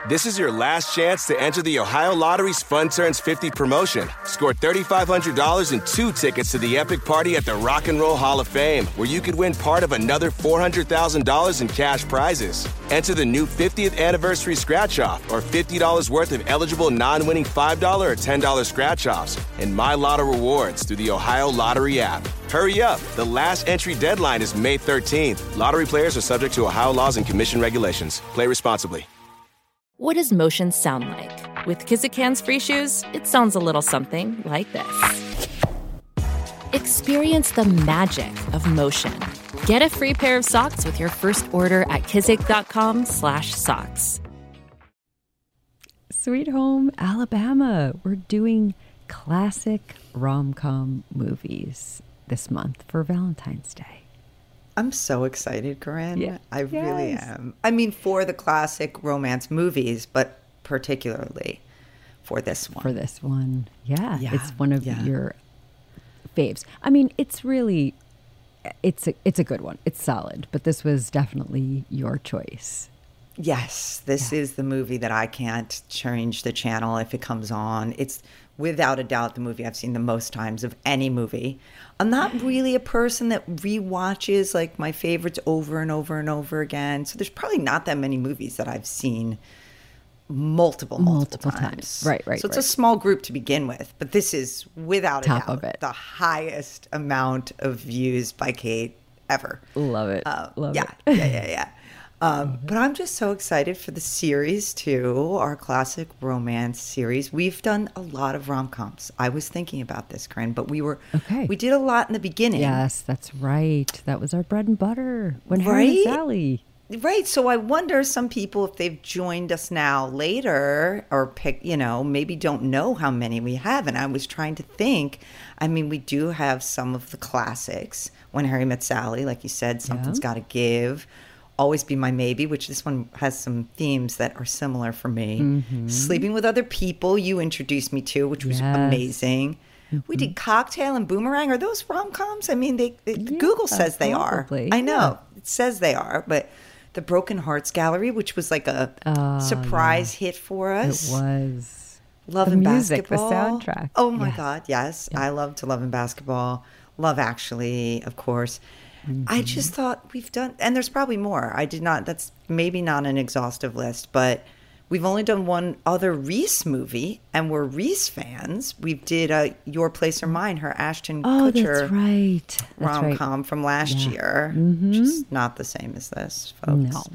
This is your last chance to enter the Ohio Lottery's Fun Turns 50 promotion. Score $3,500 and 2 tickets to the epic party at the Rock and Roll Hall of Fame, where you could win part of another $400,000 in cash prizes. Enter the new 50th anniversary scratch-off or $50 worth of eligible non-winning $5 or $10 scratch-offs and My Lotto rewards through the Ohio Lottery app. Hurry up. The last entry deadline is May 13th. Lottery players are subject to Ohio laws and commission regulations. Play responsibly. What does motion sound like? With Kizikans free shoes, it sounds a little something like this. Experience the magic of motion. Get a free pair of socks with your first order at kizik.com/socks. Sweet Home Alabama. We're doing classic rom-com movies this month for Valentine's Day. I'm so excited, Corinne. Yeah. I really am. I mean, for the classic romance movies, but particularly for this one. For this one. Yeah. It's one of your faves. I mean, it's really, it's a good one. It's solid, but this was definitely your choice. Yes, this is the movie that I can't change the channel if it comes on. It's without a doubt the movie I've seen the most times of any movie. I'm not really a person that rewatches like my favorites over and over and over again. So there's probably not that many movies that I've seen multiple times. Right. So it's a small group to begin with, but this is without a Top doubt of it. the highest amount of views by Kate ever. Love it. Love it. Yeah. But I'm just so excited for the series too, our classic romance series. We've done a lot of rom-coms. I was thinking about this, Corinne, but we did a lot in the beginning. Yes, that's right. That was our bread and butter when Harry and Sally. Right. So I wonder some people, if they've joined us now later or maybe don't know how many we have. And I was trying to think, I mean, we do have some of the classics. When Harry Met Sally, like you said, Something's Gotta Give. Always Be My Maybe, which this one has some themes that are similar for me. Mm-hmm. Sleeping with Other People, you introduced me to, which was amazing. Mm-hmm. We did Cocktail and Boomerang. Are those rom-coms? I mean, Google says they probably. are. I know. It says they are. But The Broken Hearts Gallery, which was like a surprise hit for us. It was. Love the and music, Basketball. The soundtrack. Oh, my God. Yes. I loved Love and Basketball. Love Actually, of course. Mm-hmm. I just thought we've done, and there's probably more. That's maybe not an exhaustive list, but we've only done one other Reese movie, and we're Reese fans. We did Your Place or Mine, her Ashton Kutcher rom-com from last year, which is not the same as this, folks.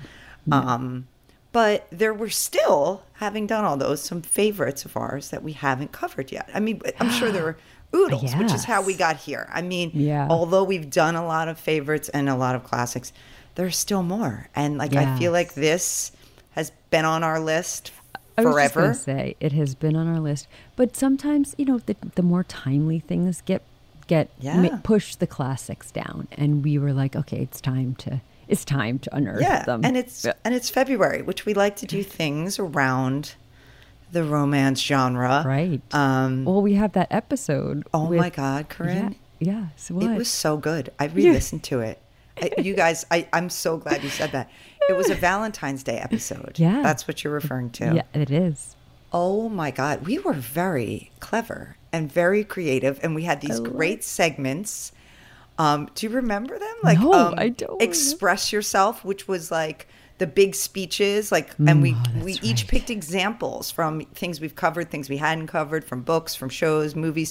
No. But there were still, having done all those, some favorites of ours that we haven't covered yet. I mean, I'm sure there were oodles, which is how we got here. I mean, although we've done a lot of favorites and a lot of classics, there's still more. And I feel like this has been on our list forever. I was just going to say, it has been on our list. But sometimes, the more timely things get push the classics down. And we were like, okay, it's time to unearth them. And it's February, which we like to do things around the romance genre. Right. Well, we have that episode. Oh, my God, Corinne. Yes. It was so good. I re-listened to it. You guys, I'm so glad you said that. It was a Valentine's Day episode. Yeah. That's what you're referring to. Yeah, it is. Oh, my God. We were very clever and very creative, and we had these great segments. Do you remember them? No, I don't. Express Yourself, which was like the big speeches, and we each picked examples from things we've covered, things we hadn't covered, from books, from shows, movies.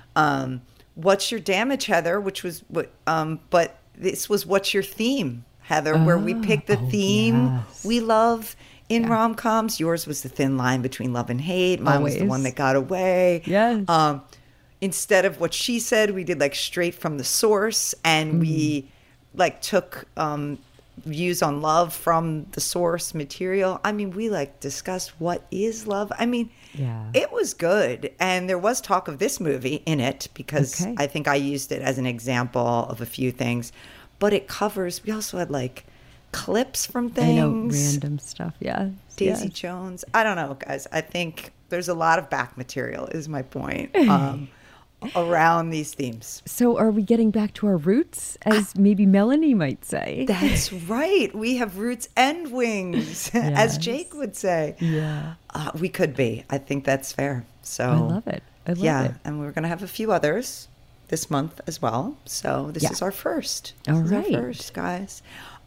What's Your Damage, Heather? Which was but this was What's Your Theme, Heather? Where we picked the theme we love in rom-coms. Yours was The Thin Line Between Love and Hate. Mine was The One That Got Away. Yes. Instead of What She Said, we did straight from the source, and we took views on love from the source material. I mean, we discussed what is love. I mean, it was good. And there was talk of this movie in it because I think I used it as an example of a few things. But it covers, we also had clips from things. I know, random stuff, Daisy Jones. I don't know, guys. I think there's a lot of back material is my point. around these themes. So are we getting back to our roots, as maybe Melanie might say? That's right. We have roots and wings, as Jake would say. Yeah. We could be. I think that's fair. So I love it. I love it. And we're going to have a few others this month as well. So this is our first. All this right. is our first, guys.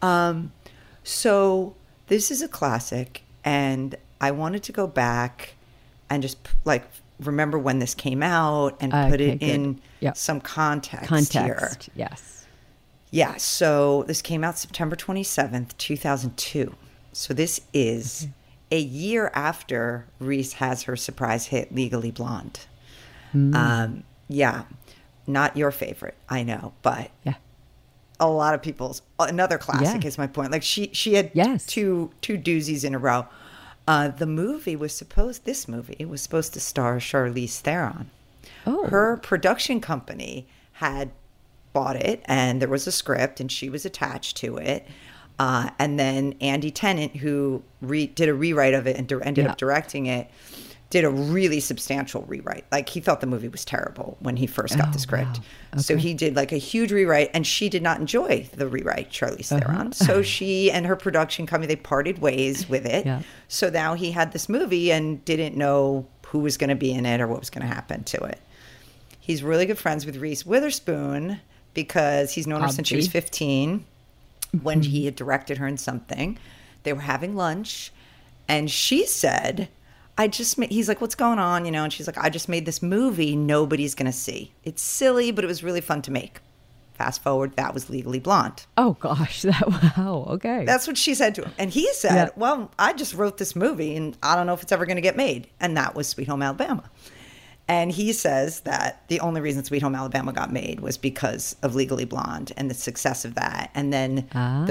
So this is a classic, and I wanted to go back and just like remember when this came out and put it in some context here. Yes. Yeah. So this came out September 27th, 2002. So this is a year after Reese has her surprise hit Legally Blonde. Yeah. Not your favorite, I know, but a lot of people's, another classic is my point. Like she had two doozies in a row. This movie was supposed to star Charlize Theron. Oh. Her production company had bought it, and there was a script, and she was attached to it. And then Andy Tennant, who did a rewrite of it and ended up directing it, did a really substantial rewrite. Like, he thought the movie was terrible when he first got the script. Wow. Okay. So he did like a huge rewrite, and she did not enjoy the rewrite, Charlize Theron. So she and her production company, they parted ways with it. So now he had this movie and didn't know who was going to be in it or what was going to happen to it. He's really good friends with Reese Witherspoon because he's known her since she was 15 when he had directed her in something. They were having lunch, and she said, he's like, what's going on? And she's like, I just made this movie nobody's going to see. It's silly, but it was really fun to make. Fast forward, that was Legally Blonde. Oh, gosh. Wow. Okay. That's what she said to him. And he said, well, I just wrote this movie, and I don't know if it's ever going to get made. And that was Sweet Home Alabama. And he says that the only reason Sweet Home Alabama got made was because of Legally Blonde and the success of that. And then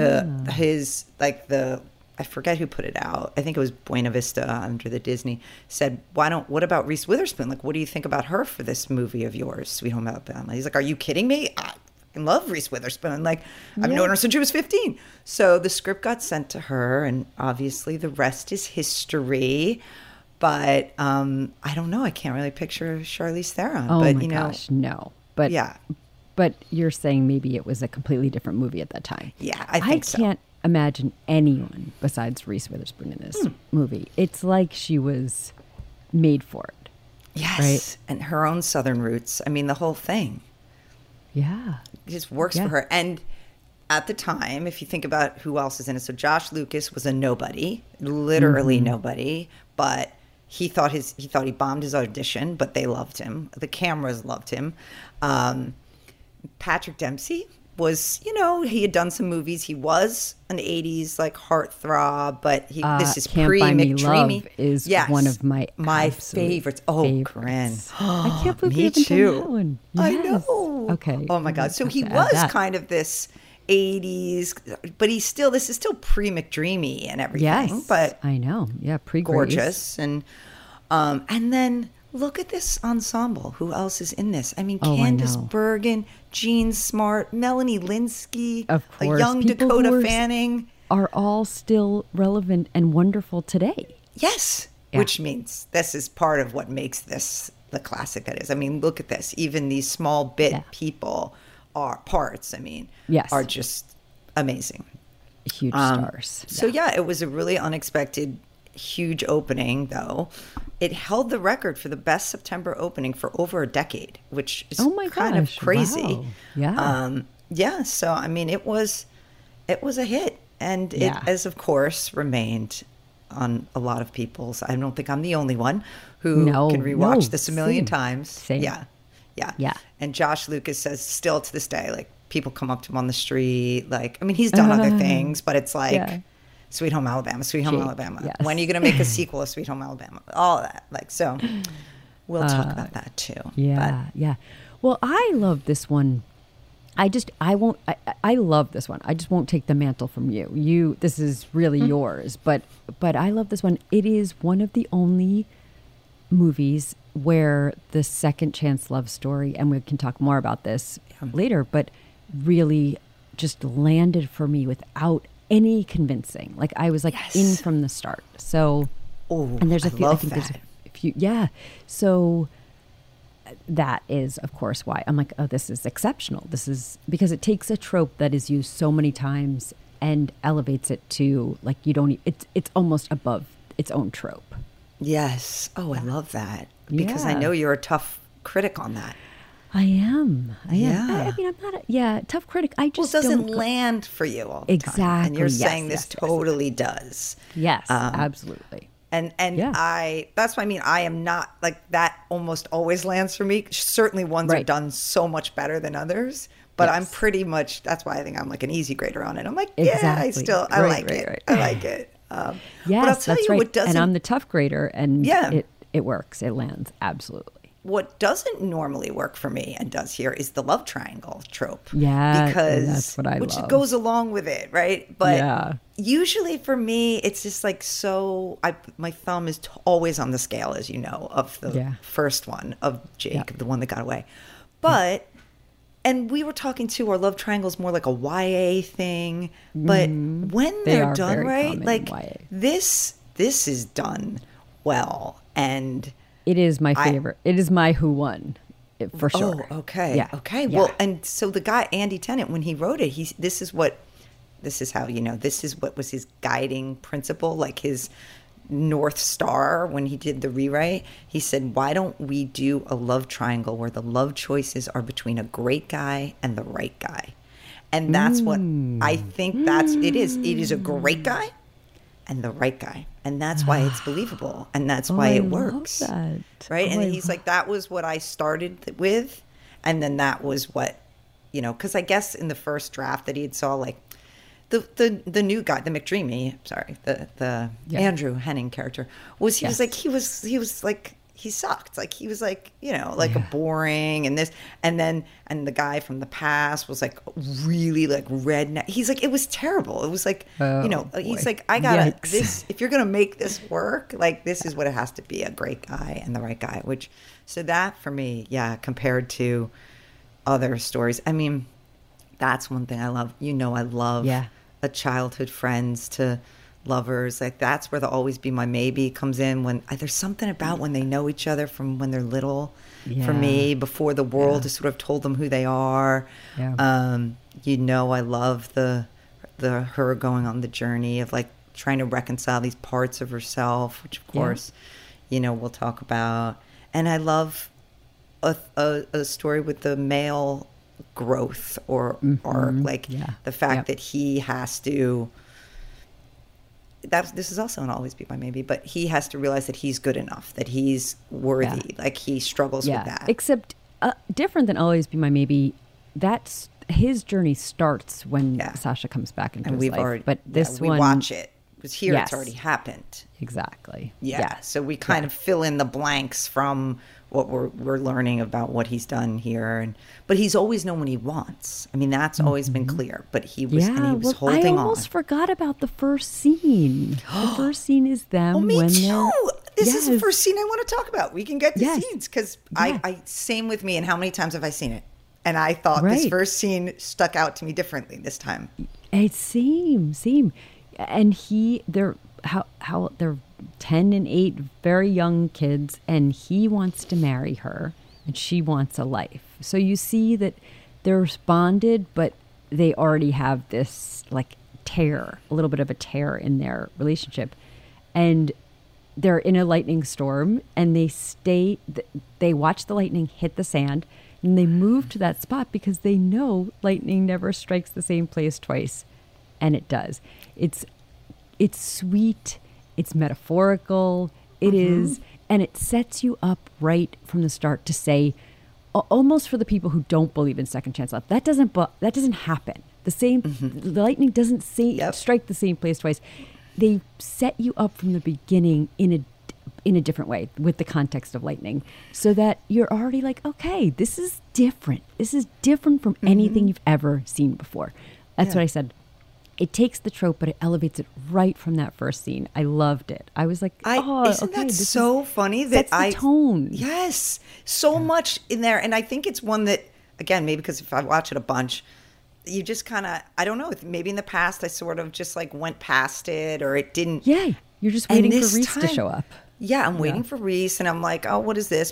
I forget who put it out. I think it was Buena Vista under the Disney, said, what about Reese Witherspoon? Like, what do you think about her for this movie of yours, Sweet Home Alabama? He's like, are you kidding me? I love Reese Witherspoon. Like, I've known her since she was 15. So the script got sent to her, and obviously the rest is history. But I don't know. I can't really picture Charlize Theron. Oh, but, my gosh, no. But But you're saying maybe it was a completely different movie at that time. Yeah, I think so. I can't imagine anyone besides Reese Witherspoon in this movie. It's like she was made for it. Yes. Right? And her own Southern roots. I mean, the whole thing. Yeah. It just works for her. And at the time, if you think about who else is in it, so Josh Lucas was a nobody, literally nobody, but he thought he bombed his audition, but they loved him. The cameras loved him. Patrick Dempsey was, he had done some movies. He was an 80s like heartthrob, but this is pre-McDreamy. Is one of my favorites. Oh, Corinne. I can't believe me you haven't too. done that one. I Yes. know. Okay. Oh my God. So he was kind of this 80s, but this is still pre-McDreamy and everything. Yes. But I know. Yeah, gorgeous. And then look at this ensemble. Who else is in this? I mean, Candace Bergen, Jean Smart, Melanie Linsky, of course, a young Dakota Fanning. Are all still relevant and wonderful today. Yes. Yeah. Which means this is part of what makes this the classic that is. I mean, look at this. Even these small bit people are just amazing. Huge stars. So it was a really unexpected, huge opening, though. It held the record for the best September opening for over a decade, which is kind of crazy. Wow. Yeah. So I mean, it was a hit, and it has, of course, remained on a lot of people's. I don't think I'm the only one who can rewatch this a million times. Same. Yeah. And Josh Lucas says still to this day, like, people come up to him on the street, like, I mean, he's done other things, but it's like Sweet Home Alabama, Sweet Home Alabama. Yes. When are you going to make a sequel of Sweet Home Alabama? All of that. Like, so we'll talk about that too. Yeah. Well, I love this one. I love this one. I just won't take the mantle from you. This is really yours, but I love this one. It is one of the only movies where the second chance love story, and we can talk more about this later, but really just landed for me without any convincing. Like, I was like in from the start. So, and there's a few, I think there's a few. Yeah. So that is, of course, why I'm like, oh, this is exceptional. This is because it takes a trope that is used so many times and elevates it to like it's almost above its own trope. Yes. Oh, I love that because I know you're a tough critic on that. I am. Yeah. I mean, I'm not a tough critic. I just doesn't land for you all the exactly. time. And you're yes, saying this totally does. Yes, absolutely. And that's what I mean. I am not like that. Almost always lands for me. Certainly, ones are done so much better than others. But I'm pretty much. That's why I think I'm like an easy grader on it. I'm like, exactly. I like it. I like it. Yes, I'll tell that's you right. what doesn't. And I'm the tough grader, and it works. It lands absolutely. What doesn't normally work for me and does here is the love triangle trope. Yeah, because that's what I which love. goes along with it, right? But usually for me, it's just like my thumb is always on the scale, as you know, of the first one of Jake, the one that got away. But and we were talking too, our love triangle is more like a YA thing. But when they're done right, like this is done well and. It is my favorite. It is my who won, for sure. Oh, okay. Yeah. Okay. Yeah. Well, and so the guy, Andy Tennant, when he wrote it, this is what was his guiding principle, like his North Star when he did the rewrite. He said, why don't we do a love triangle where the love choices are between a great guy and the right guy? And that's what I think it is. It is a great guy and the right guy. And that's why it's believable. And that's why it works. That. Right? And he's like, that was what I started with. And then that was what, because I guess in the first draft that he had saw, like, the new guy, the McDreamy, sorry, the Andrew Henning character, was he was like, he sucked. Like, he was like, like a boring and this. And the guy from the past was like really like redneck. He's like, it was terrible. It was like, he's like, I gotta, if you're going to make this work, like this is what it has to be, a great guy and the right guy, so that for me, compared to other stories, I mean, that's one thing I love. I love a childhood friends to lovers, like that's where the Always Be My Maybe comes in, when there's something about when they know each other from when they're little, for me, before the world has sort of told them who they are. I love the her going on the journey of like trying to reconcile these parts of herself, which of course we'll talk about. And I love a story with the male growth or arc, like the fact that he has to, this is also an Always Be My Maybe, but he has to realize that he's good enough, that he's worthy. Like he struggles with that. Except different than Always Be My Maybe, that's his journey starts when Sasha comes back into his life. But this we one, watch it. Because here it's already happened. Exactly. Yeah. So we kind of fill in the blanks from what we're learning about what he's done here, but he's always known what he wants. I mean, that's always been clear. But he was holding on. I almost forgot about the first scene. The first scene is them. Oh, me when too. This is the first scene I want to talk about. We can get to scenes because I same with me. And how many times have I seen it? And I thought this first scene stuck out to me differently this time. It seemed. And they're 10 and 8, very young kids, and he wants to marry her, and she wants a life. So you see that they're bonded, but they already have this like tear, a little bit of a tear in their relationship, and they're in a lightning storm, and they watch the lightning hit the sand, and they move to that spot because they know lightning never strikes the same place twice, and it does. It's sweet, it's metaphorical, it is, and it sets you up right from the start to say, almost for the people who don't believe in second chance love, that doesn't happen. The lightning doesn't strike the same place twice. They set you up from the beginning in a different way with the context of lightning, so that you're already like, okay, this is different. This is different from anything you've ever seen before. That's what I said. It takes the trope, but it elevates it right from that first scene. I loved it. I was like, isn't that so funny? That's the tone. Yes, so much in there. And I think it's one that, again, maybe because if I watch it a bunch, you just kind of, I don't know, maybe in the past I sort of just like went past it, or it didn't. Yeah, you're just waiting for Reese to show up. Yeah, I'm waiting for Reese, and I'm like, oh, what is this? But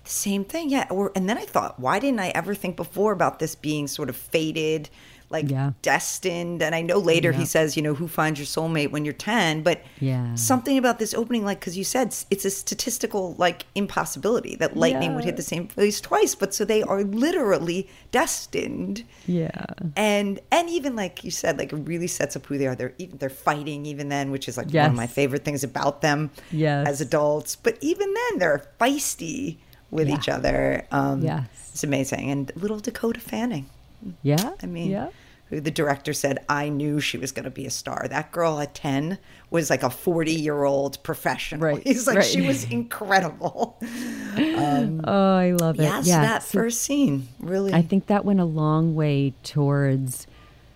the same thing. Yeah. And then I thought, why didn't I ever think before about this being sort of fated, like destined? And I know later he says, who finds your soulmate when you're 10, but something about this opening, like, because you said it's a statistical, like, impossibility that lightning would hit the same place twice. But so they are literally destined. Yeah. And even like you said, like, it really sets up who they are. They're fighting even then, which is like one of my favorite things about them as adults. But even then they're feisty with each other. It's amazing. And little Dakota Fanning. Yeah. I mean, who the director said, I knew she was going to be a star. That girl at 10 was like a 40-year-old professional. Right. He's like, she was incredible. I love it. Yes, that first scene, really. I think that went a long way towards,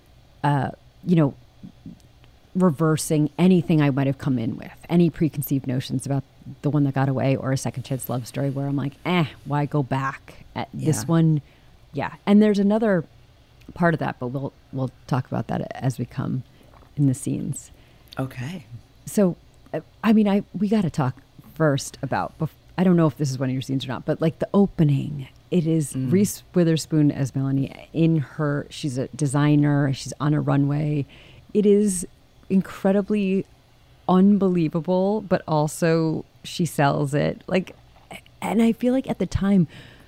reversing anything I might have come in with, any preconceived notions about The One That Got Away or A Second Chance Love Story, where I'm like, why go back at this one? Yeah. And there's another part of that, but we'll talk about that as we come in the scenes. Okay. So, we got to talk first about, I don't know if this is one of your scenes or not, but like the opening, it is Reese Witherspoon as Melanie she's a designer, she's on a runway. It is incredibly unbelievable, but also she sells it. Like, and I feel like at the time,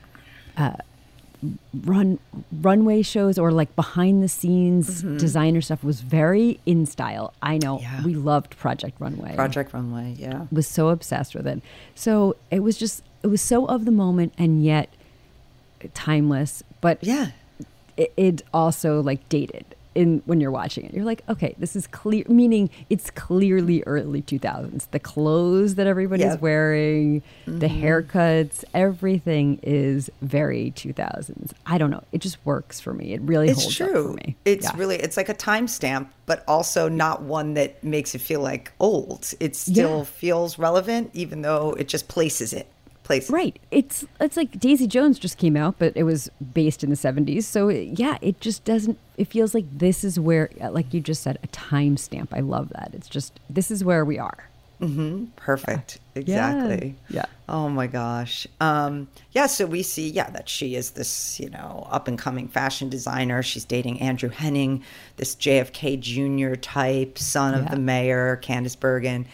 runway shows or like behind the scenes designer stuff was very in style. I know we loved Project Runway. Was so obsessed with it. So it was so of the moment and yet timeless, but it also like dated when you're watching it. You're like, okay, this is clear, meaning it's clearly early 2000s. The clothes that everybody's wearing, the haircuts, everything is very 2000s. I don't know. It just works for me. It really holds up for me. It's really, it's like a timestamp, but also not one that makes it feel like old. It still feels relevant, even though it just places it. Right. It's like Daisy Jones just came out, but it was based in the 70s. So it just doesn't, it feels like this is where, like you just said, a timestamp. I love that. It's just, this is where we are. Perfect. Exactly. Yeah. Oh my gosh. So we see, that she is this, up and coming fashion designer. She's dating Andrew Henning, this JFK Jr. type, son of the mayor, Candice Bergen.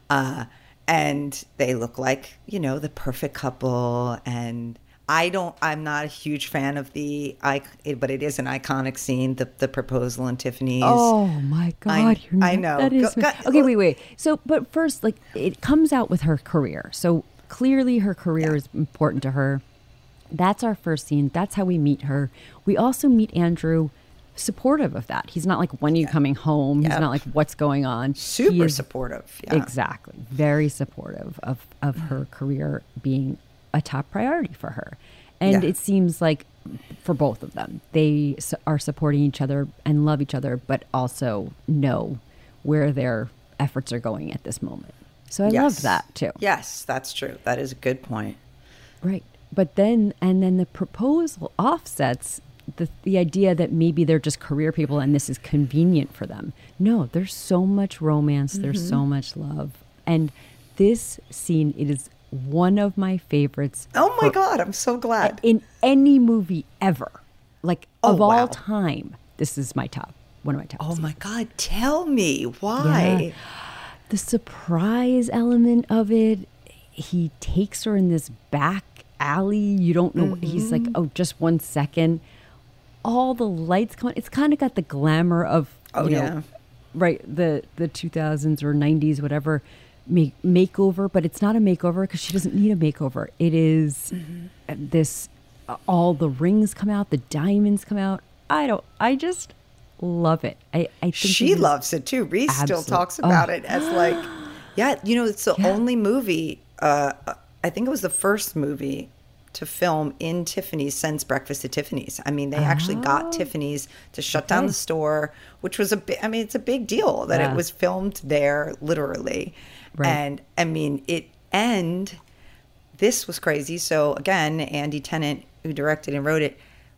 And they look like, the perfect couple. And I'm not a huge fan of but it is an iconic scene, the proposal in Tiffany's. Oh my God. I know. That is okay, wait. So, but first, like, it comes out with her career. So clearly her career is important to her. That's our first scene. That's how we meet her. We also meet Andrew, supportive of that. He's not like, when are you coming home? He's not like, what's going on? Super supportive. Exactly. Very supportive of her career being a top priority for her. And it seems like for both of them, they are supporting each other and love each other, but also know where their efforts are going at this moment. So I love that too. Yes, that's true. That is a good point. Right. But then the proposal offsets the idea that maybe they're just career people and this is convenient for them. No, there's so much romance. There's so much love. And this scene, it is one of my favorites. Oh my God, I'm so glad. In any movie ever. Like, of all time, this is one of my top Oh scenes. my God, tell me why. Yeah. The surprise element of it, he takes her in this back alley. You don't know. He's like, just 1 second. All the lights come on. It's kind of got the glamour of, right, the 2000s or 90s, whatever, makeover, but it's not a makeover because she doesn't need a makeover. It is this, all the rings come out, the diamonds come out. I just love it. I think she loves it too. Reese still talks about it as like, it's the only movie, I think it was the first movie to film in Tiffany's since Breakfast at Tiffany's. I mean, they actually got Tiffany's to shut down the store, which was it's a big deal that it was filmed there, literally. Right. And I mean, this was crazy. So again, Andy Tennant, who directed and wrote it,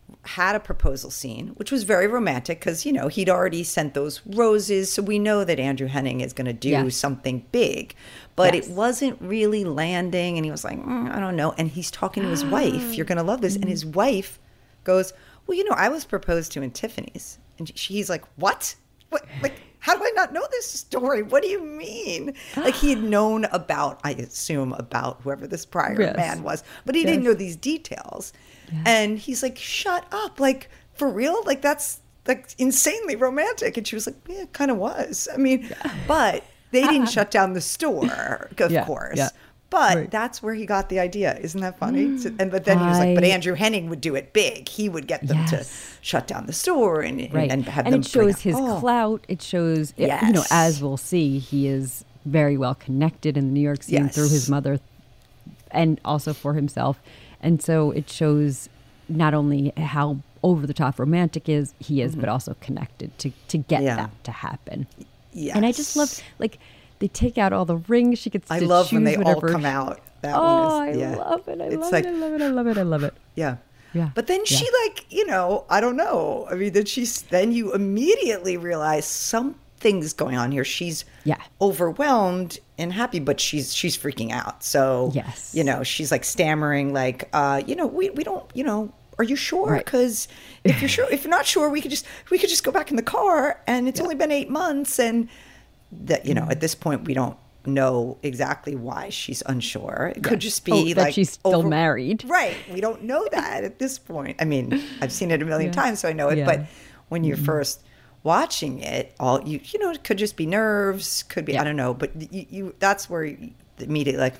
had a proposal scene, which was very romantic because, you know, he'd already sent those roses. So we know that Andrew Henning is going to do something big. But it wasn't really landing. And he was like, I don't know. And he's talking to his wife. You're going to love this. And his wife goes, well, you know, I was proposed to in Tiffany's. And he's like, what? Like, how do I not know this story? What do you mean? Like, he had known about, I assume, about whoever this prior man was. But he didn't know these details. And he's like, shut up. Like, for real? Like, that's like insanely romantic. And she was like, yeah, it kind of was. I mean, but they didn't shut down the store, of course. Yeah. But that's where he got the idea. Isn't that funny? So, but then he was like, but Andrew Henning would do it big. He would get them to shut down the store and have them. And it shows his clout. It shows, you know, as we'll see, he is very well connected in the New York scene through his mother and also for himself. And so it shows not only how over the top romantic he is, but also connected to get that to happen. Yes. And I just love, like, they take out all the rings. She gets to choose whatever. I love when they all come out. That one is, I love it. I love it. Yeah. Yeah. But then she, like, you know, I don't know. I mean, then you immediately realize something's going on here. She's overwhelmed and happy, but she's freaking out. So, you know, she's like stammering, like, you know, we don't, you know, are you sure? Because if you're not sure, we could just go back in the car, and it's only been 8 months, and that, you know, at this point we don't know exactly why she's unsure. It could just be like she's still married. Right. We don't know that at this point. I mean, I've seen it a million times, so I know it. But when you're first watching it, you know, it could just be nerves, could be, I don't know. But you that's where you immediately like,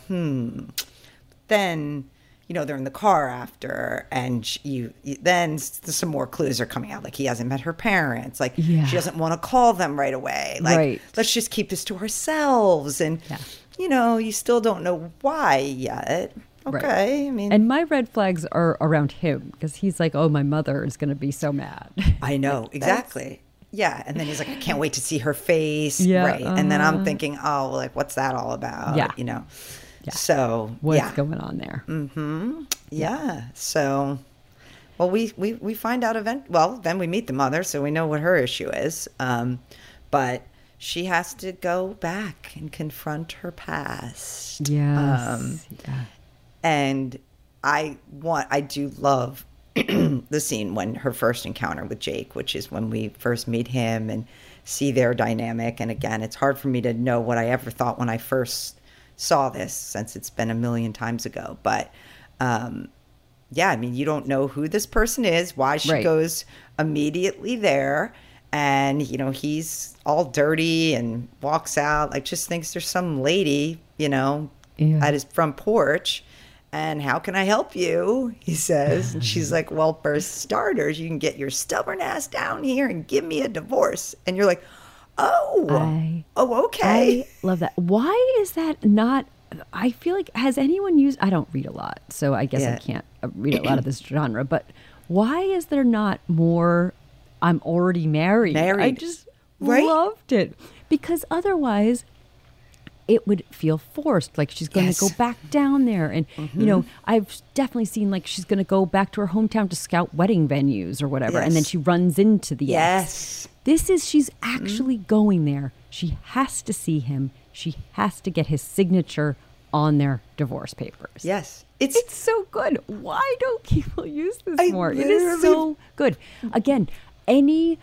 Then, you know, they're in the car after, and then some more clues are coming out. Like, he hasn't met her parents. Like, she doesn't want to call them right away. Like, let's just keep this to ourselves. And, you know, you still don't know why yet. Okay. I mean, and my red flags are around him, because he's like, oh, my mother is going to be so mad. I know. Exactly. Yeah. And then he's like, I can't wait to see her face. Yeah. Right. And then I'm thinking, oh, like, what's that all about? Yeah. You know? Yeah. So what's going on there? Mm-hmm. Yeah. So, well, we find out then we meet the mother, so we know what her issue is. But she has to go back and confront her past. Yes. And I do love the scene when her first encounter with Jake, which is when we first meet him and see their dynamic. And again, it's hard for me to know what I ever thought when I first saw this, since it's been a million times ago. But I mean, you don't know who this person is, why she goes immediately there, and, you know, he's all dirty and walks out, like, just thinks there's some lady, you know, at his front porch. And how can I help you? He says. And she's like, well, for starters, you can get your stubborn ass down here and give me a divorce. And you're like, okay. I love that. Why is that not? I feel like, has anyone used? I don't read a lot, so I guess I can't read a lot of this genre. But why is there not more? I'm already married. I just loved it, because otherwise it would feel forced. Like, she's going to go back down there, and you know, I've definitely seen, like, she's going to go back to her hometown to scout wedding venues or whatever, and then she runs into the ex. She's actually going there. She has to see him. She has to get his signature on their divorce papers. Yes. It's so good. Why don't people use this more? It is so good. Again, any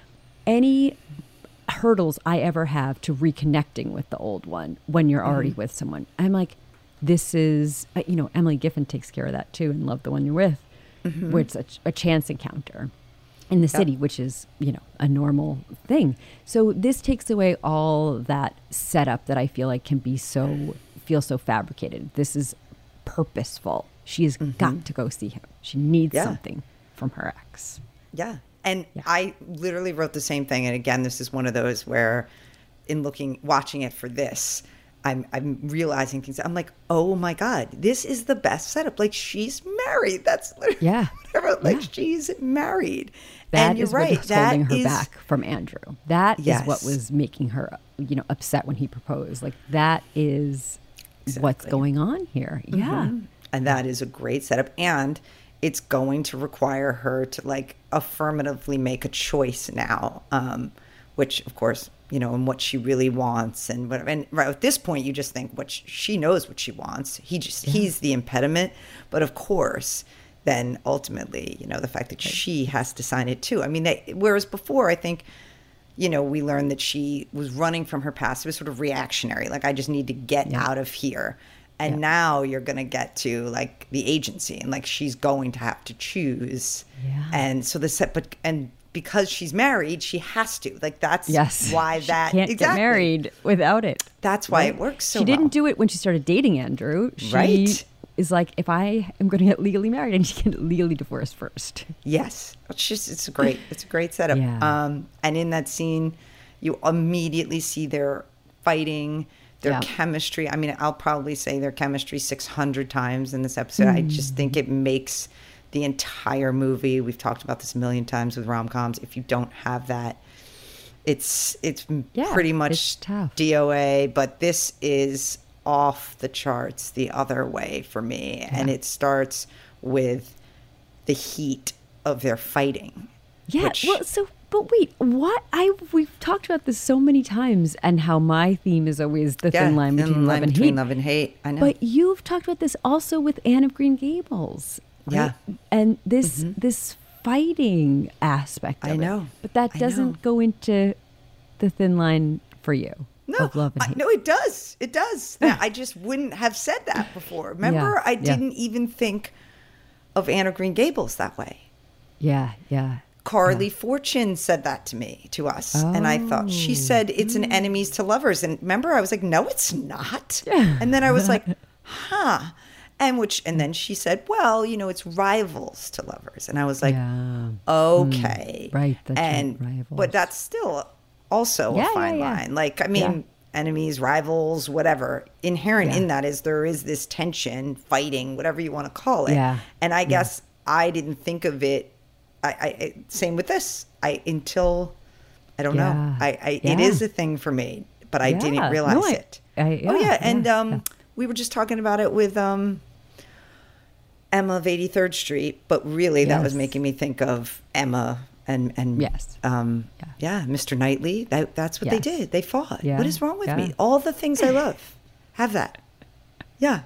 hurdles I ever have to reconnecting with the old one when you're already with someone, I'm like, this is, you know, Emily Giffin takes care of that too, and Love the One You're With, where it's a chance encounter in the city, which is, you know, a normal thing. So this takes away all that setup that I feel like can be feel so fabricated. This is purposeful. She's got to go see him. She needs something from her ex. Yeah. And I literally wrote the same thing. And again, this is one of those where watching it for this, I'm realizing things. I'm like, oh my God, this is the best setup. Like, she's married. That's literally she's married. That and is you're right. What's holding her back from Andrew. That is what was making her, you know, upset when he proposed. Like, that is what's going on here. Yeah. And that is a great setup. And it's going to require her to like affirmatively make a choice now, which of course, you know, and what she really wants and whatever. And right at this point, you just think she knows what she wants. He's the impediment. But of course, then ultimately, you know, the fact that she has to sign it too. I mean, whereas before, I think, you know, we learned that she was running from her past. It was sort of reactionary. Like, I just need to get out of here. And now you're going to get to like the agency, and like she's going to have to choose. Yeah. And so and because she's married, she has to. Like, that's why that she can't get married without it. That's why it works so well. She didn't do it when she started dating Andrew. She is like, if I am going to get legally married, I need to get legally divorced first. Yes. It's a great setup. Yeah. And in that scene, you immediately see their fighting, their chemistry. I mean, I'll probably say their chemistry 600 times in this episode. I just think it makes the entire movie. We've talked about this a million times with rom-coms. If you don't have that, it's pretty much DOA. But this is off the charts the other way for me. And it starts with the heat of their fighting. Yeah. But wait, what? We've talked about this so many times, and how my theme is always the thin line between love and hate. I know. But you've talked about this also with Anne of Green Gables. Right? Yeah. And this fighting aspect of it. But that doesn't go into the thin line for you. Of love and hate. No, it does. It does. I just wouldn't have said that before. Remember, I didn't even think of Anne of Green Gables that way. Yeah, yeah. Carly Fortune said that to us. And I thought, she said it's an enemies to lovers. And remember, I was like, no, it's not. And then I was like, huh. And then she said, well, you know, it's rivals to lovers. And I was like, okay. Right. That's rivals. But that's still also a fine line. Like, I mean, enemies, rivals, whatever. Inherent in that is there is this tension, fighting, whatever you want to call it. Yeah. And I guess I didn't think of it. I same with this. I don't know. It is a thing for me, but I didn't realize it. We were just talking about it with Emma of 83rd Street, but really that was making me think of Emma and Mr. Knightley. That's what they did. They fought. Yeah. What is wrong with me? All the things I love have that. Yeah.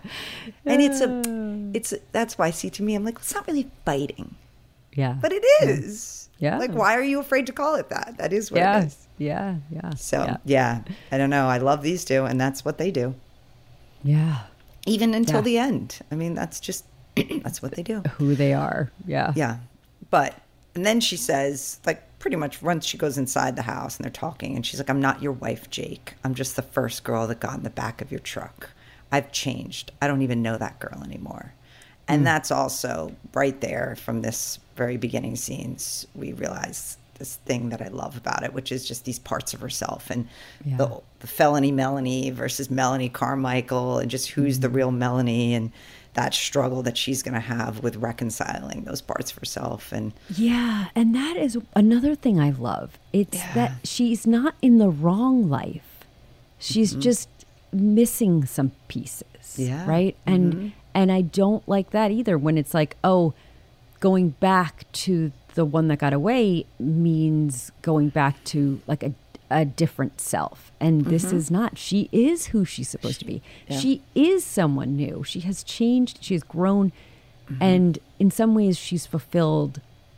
And that's why, see, to me, I'm like, it's not really fighting. Yeah. But it is. Yeah. Like, why are you afraid to call it that? That is what it is. Yeah. Yeah. So, I don't know. I love these two, and that's what they do. Yeah. Even until the end. I mean, that's what they do. Who they are. Yeah. Yeah. And then she says, like, pretty much once she goes inside the house and they're talking, and she's like, I'm not your wife, Jake. I'm just the first girl that got in the back of your truck. I've changed. I don't even know that girl anymore. And that's also right there from this very beginning scenes, we realize this thing that I love about it, which is just these parts of herself and the felony Melanie versus Melanie Carmichael, and just who's the real Melanie, and that struggle that she's going to have with reconciling those parts of herself. And and that is another thing I love. It's that she's not in the wrong life. She's just missing some pieces, right? And I don't like that either, when it's like, oh, going back to the one that got away means going back to like a different self. And this is not. She is who she's supposed to be. Yeah. She is someone new. She has changed. She has grown. And in some ways, she's fulfilled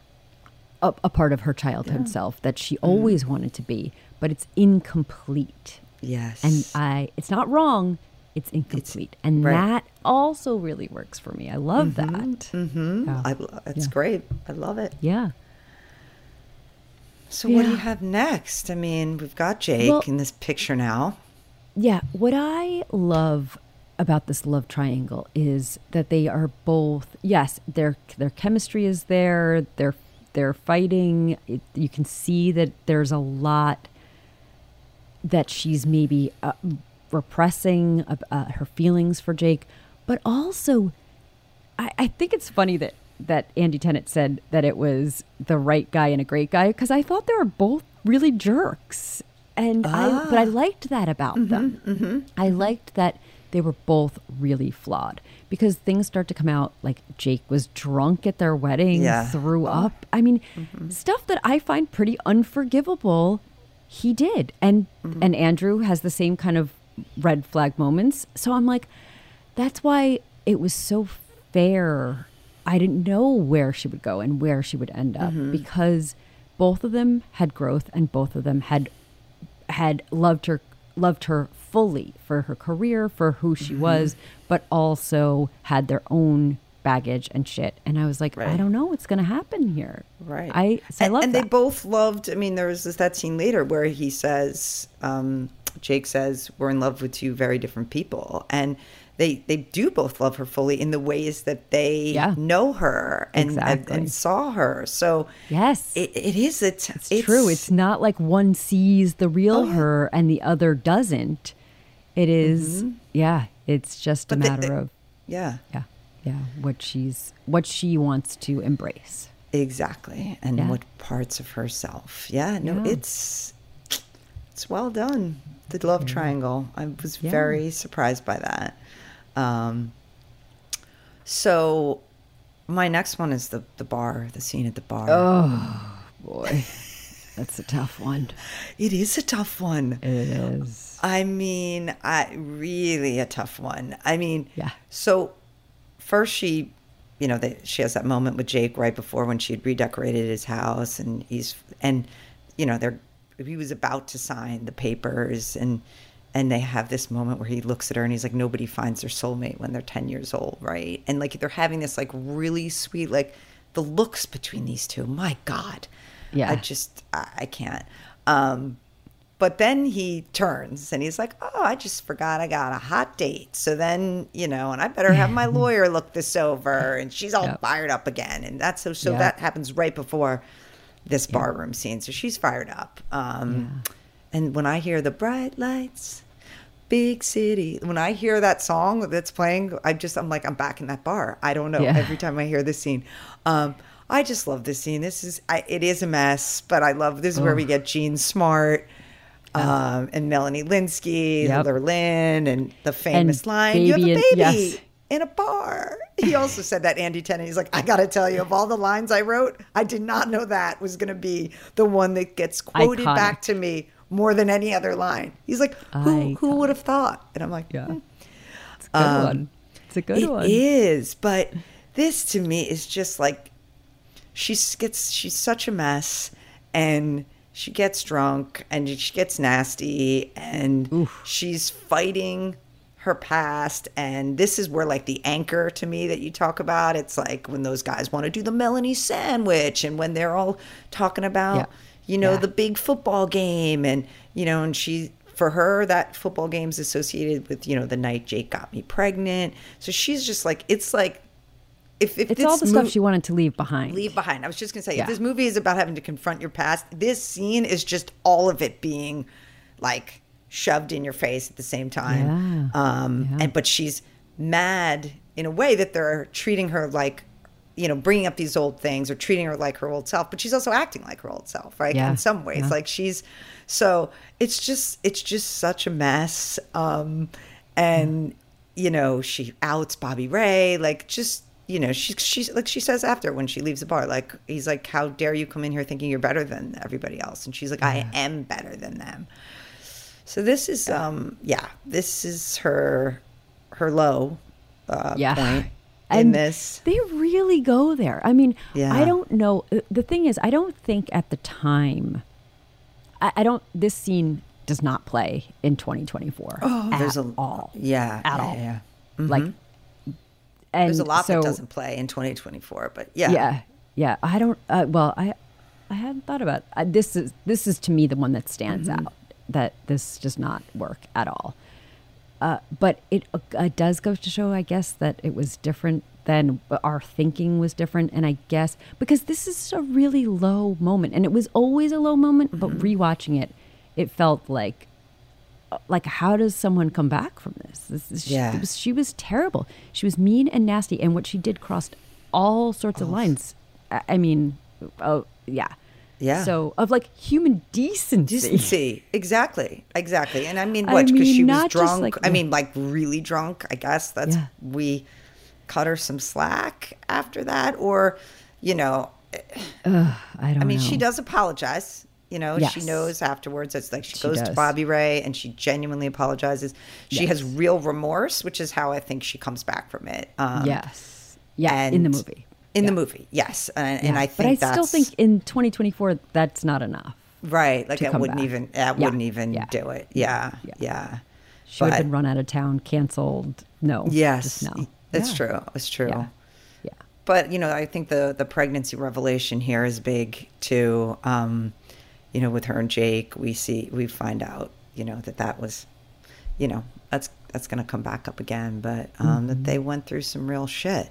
a part of her childhood self that she always wanted to be, but it's incomplete. Yes. And it's not wrong. It's incomplete. That also really works for me. I love that. It's great. I love it. Yeah. So what do you have next? I mean, we've got Jake in this picture now. Yeah. What I love about this love triangle is that they are both, their chemistry is there. They're fighting. You can see that there's a lot that she's maybe repressing her feelings for Jake, but also I think it's funny that Andy Tennant said that it was the right guy and a great guy, because I thought they were both really jerks, and but I liked that about them. I liked that they were both really flawed because things start to come out like Jake was drunk at their wedding, threw up. I mean, stuff that I find pretty unforgivable, he did. And Andrew has the same kind of red flag moments. So I'm like, that's why it was so fair. I didn't know where she would go and where she would end up because both of them had growth and both of them had loved her fully for her career, for who she was, but also had their own baggage and shit. And I was like, I don't know what's going to happen here. Right. I love that. And they both loved, I mean, there was that scene later where he says, Jake says, we're in love with two very different people. And they do both love her fully in the ways that they know her and saw her. So yes, it's true. It's not like one sees the real her and the other doesn't. It is, it's just a matter of what she wants to embrace. Exactly. And what parts of herself. It's well done. The love triangle. I was very surprised by that. So my next one is the bar, the scene at the bar. Oh boy. That's a tough one. It is a tough one. It is. I mean, really a tough one. I mean, so first she has that moment with Jake right before when she had redecorated his house and he was about to sign the papers and they have this moment where he looks at her and he's like, nobody finds their soulmate when they're 10 years old, right? And like they're having this like really sweet, like the looks between these two, my God. Yeah. I can't. But then he turns and he's like, oh, I just forgot I got a hot date. So then, and I better have my lawyer look this over. And she's all fired up again. And that's so that happens right before this barroom scene. So she's fired up. And when I hear the bright lights, big city, when I hear that song that's playing, I'm like, I'm back in that bar. I don't know. Every time I hear this scene. I just love this scene. It is a mess, but I love this is where we get Jean Smart and Melanie Lynskey, Heather Lynn, and the famous line, you have a baby in a bar. He also said that, Andy Tennant. He's like, I got to tell you, of all the lines I wrote, I did not know that was going to be the one that gets quoted back to me more than any other line. He's like, who would have thought? And I'm like, it's a good one. It's a good one. It is, but this to me is just like, she's such a mess and she gets drunk and she gets nasty and she's fighting her past. And this is where like the anchor to me that you talk about, it's like when those guys want to do the Melanie sandwich and when they're all talking about, the big football game and, and for her, that football game's associated with, the night Jake got me pregnant. So she's just like, it's like, if it's all the stuff she wanted to leave behind. I was just going to say, if this movie is about having to confront your past, this scene is just all of it being like shoved in your face at the same time. But she's mad in a way that they're treating her like, bringing up these old things or treating her like her old self, but she's also acting like her old self, right? In some ways, like so it's just such a mess. And, she outs Bobby Ray, like she's like she says after when she leaves the bar, like he's like, how dare you come in here thinking you're better than everybody else? And she's like, I am better than them. So this is this is her low point in this. They really go there. I mean, I don't know. The thing is, I don't think at the time, this scene does not play in 2024 at all. Yeah. At all. Yeah. Mm-hmm. Like, and there's a lot that doesn't play in 2024, but yeah. I don't. I hadn't thought about it. This is to me the one that stands out. That this does not work at all. But it does go to show, I guess, that it was different then. Our thinking was different, and I guess because this is a really low moment, and it was always a low moment. But rewatching it, it felt like how does someone come back from this? She was terrible. She was mean and nasty, and what she did crossed all sorts of lines. I mean, Yeah. So of like human decency. Decency. Exactly. And I mean, what? Because she was drunk. Like, I mean, like really drunk. I guess that's we cut her some slack after that, or I don't know. She does apologize. She knows afterwards. It's like she goes to Bobby Ray and she genuinely apologizes. She has real remorse, which is how I think she comes back from it. Yes. Yeah. In the movie. In the movie, yes. And I think but I still think in 2024, that's not enough. Right. Like, I wouldn't even do it. Yeah. She would have been run out of town, canceled. No. Yes. Just no. It's true. It's true. Yeah. But, I think the pregnancy revelation here is big, too. With her and Jake, we find out, that was, that's going to come back up again. But that they went through some real shit.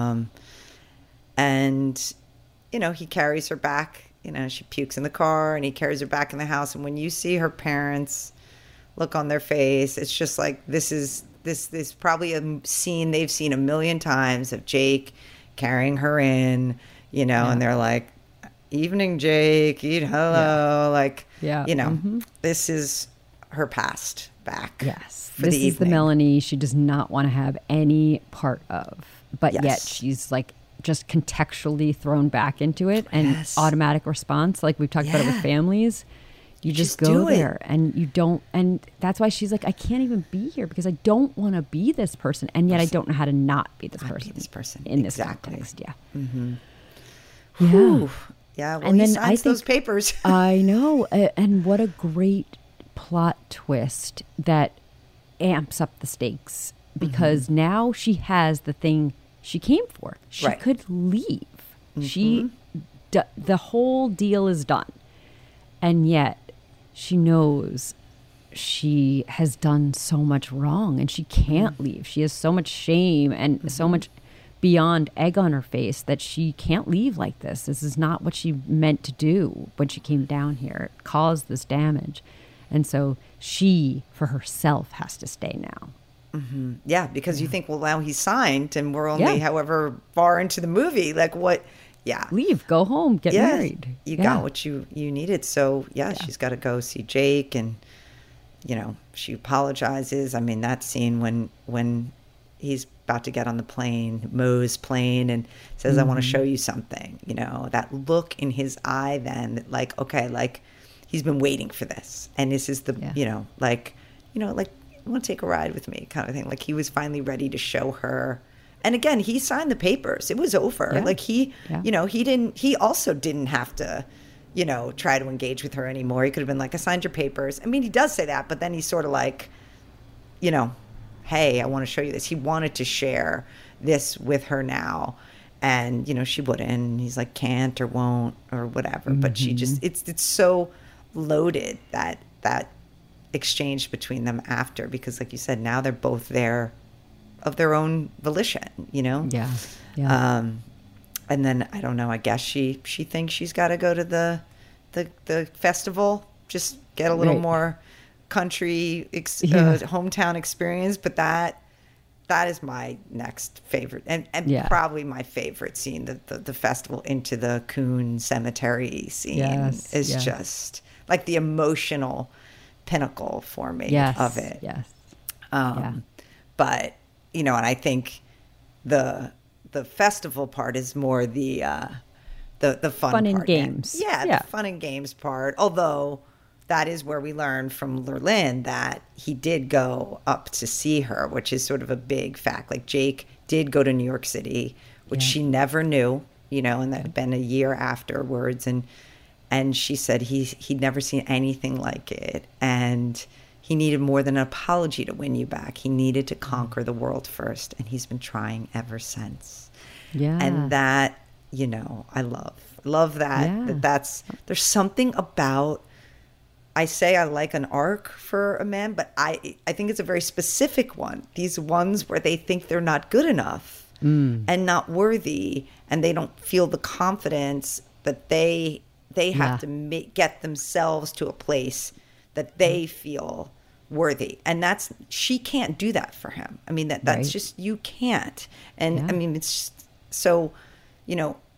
And, he carries her back, she pukes in the car and he carries her back in the house. And when you see her parents look on their face, it's just like, this is probably a scene they've seen a million times of Jake carrying her in, and they're like, evening, Jake, hello. This is her past back. Yes. This is the Melanie she does not want to have any part of, but yet she's like, just contextually thrown back into it and automatic response. Like we've talked about it with families. You just go there and you don't. And that's why she's like, I can't even be here because I don't want to be this person. And yet I don't know how to not be this person. In this context. Yeah. Mm-hmm. Yeah. Yeah. Well, and then I think those papers. I know. And what a great plot twist that amps up the stakes because now she has the thing she came for. She could leave. The whole deal is done. And yet she knows she has done so much wrong and she can't leave. She has so much shame and so much beyond egg on her face that she can't leave like this. This is not what she meant to do when she came down here. It caused this damage. And so she, for herself, has to stay now. Mm-hmm. Yeah, because you think, well, now he's signed and we're only however far into the movie. Like what? Yeah. Leave, go home, get married. You got what you needed. So, she's got to go see Jake and, she apologizes. I mean, that scene when he's about to get on the plane, Moe's plane, and says, I want to show you something. That look in his eye then, like, okay, like he's been waiting for this. And this is the, like, you want to take a ride with me kind of thing. Like he was finally ready to show her. And again, he signed the papers. It was over. Yeah. Like he also didn't have to, try to engage with her anymore. He could have been like, I signed your papers. I mean, he does say that, but then he's sort of like, hey, I want to show you this. He wanted to share this with her now. And, she wouldn't. And he's like, can't or won't or whatever. Mm-hmm. But she just, it's so loaded that exchange between them after, because like you said, now they're both there of their own volition, Yeah. And then I don't know, I guess she thinks she's got to go to the festival, just get a little more country hometown experience. But that is my next favorite and probably my favorite scene, the festival into the Coon Cemetery scene is just like the emotional pinnacle for me of it. Yes. But, and I think the festival part is more the fun part. And games. The fun and games part. Although that is where we learn from Lurlin that he did go up to see her, which is sort of a big fact. Like Jake did go to New York City, which she never knew, and that had been a year afterwards. And she said he'd never seen anything like it. And he needed more than an apology to win you back. He needed to conquer the world first. And he's been trying ever since. Yeah. And that, I love that. Yeah. There's something about, I say I like an arc for a man, but I think it's a very specific one. These ones where they think they're not good enough and not worthy. And they don't feel the confidence that they have to get themselves to a place that they feel worthy. And she can't do that for him. I mean, that's just, you can't. And I mean, it's just, so,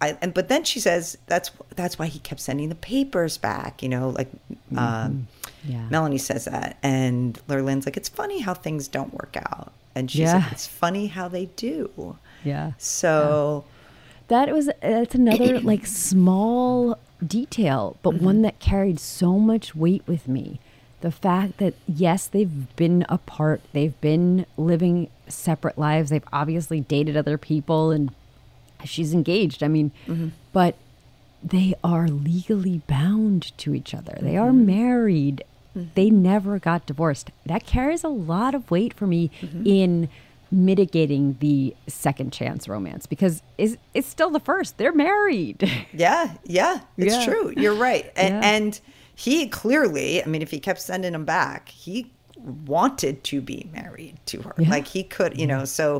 but then she says that's why he kept sending the papers back, like Melanie says that, and Lurlen's like, it's funny how things don't work out, and she's like, it's funny how they do. So that's another like small detail, but one that carried so much weight with me. The fact that, yes, they've been apart, they've been living separate lives, they've obviously dated other people, and she's engaged. I mean, but they are legally bound to each other. They are married. They never got divorced. That carries a lot of weight for me in mitigating the second chance romance, because it's still the first. They're married. Yeah, it's true. You're right. And he clearly, I mean, if he kept sending them back, he wanted to be married to her. Like he could, so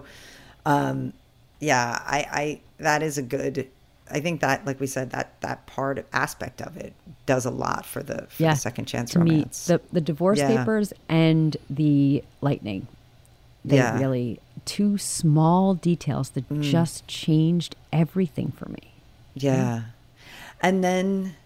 I that is a good, I think that, like we said, that aspect of it does a lot for the second chance romance. Me, the divorce papers and the lightning, they really, two small details that just changed everything for me. And then,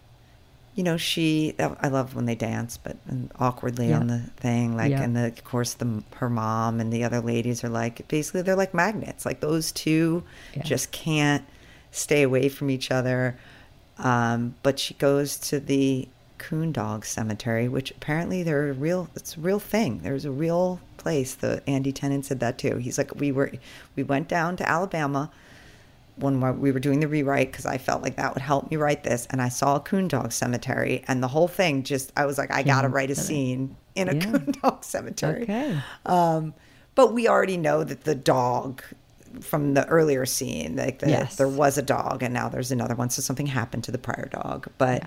I love when they dance, but awkwardly on the thing, like, and of course her mom and the other ladies are like, basically they're like magnets, like those two just can't stay away from each other. But she goes to the coon dog cemetery, which apparently it's a real thing. There's a real place. The Andy Tennant said that too. He's like, we went down to Alabama when we were doing the rewrite, because I felt like that would help me write this, and I saw a coon dog cemetery, and the whole thing I was like, I gotta write a scene in a coon dog cemetery. But we already know that the dog from the earlier scene, like there was a dog and now there's another one, so something happened to the prior dog. But